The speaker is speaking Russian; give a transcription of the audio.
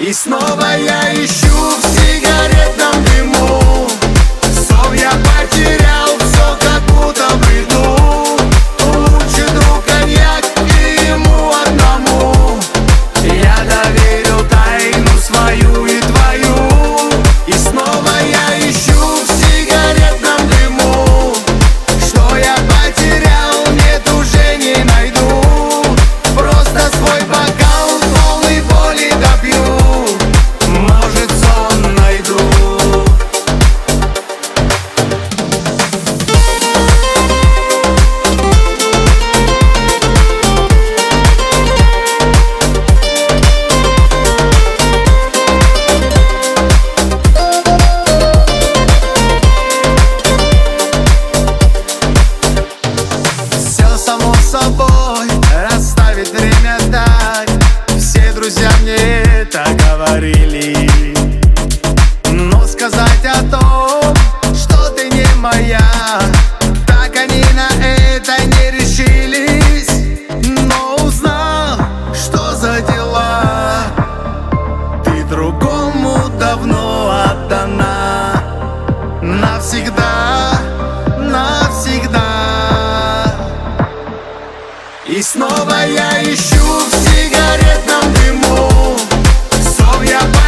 И снова я ищу в сигаретном дыму. Сон я потерял, все как будто в бреду. Лучший друг коньяк и ему одному я доверил тайну свою и твою. И снова я ищу в сигаретном дыму. Что я потерял, нет, уже не найду. Просто свой бокал полный боли допью. Может, сон найду. Все само собой, расставить время так. Все друзья мне это говорили. Но сказать о том, что ты не моя, так они на это не решились. Но узнал, что за дела, ты другому давно отдана. Навсегда, навсегда. И снова я ищу в сигаретном дыму. Сон я